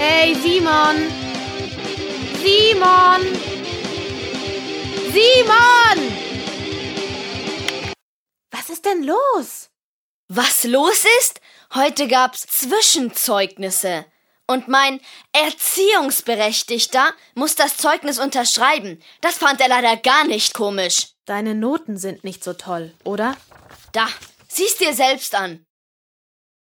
Hey, Simon! Simon! Simon! Was ist denn los? Was los ist? Heute gab's Zwischenzeugnisse. Und mein Erziehungsberechtigter muss das Zeugnis unterschreiben. Das fand er leider gar nicht komisch. Deine Noten sind nicht so toll, oder? Da, sieh's dir selbst an.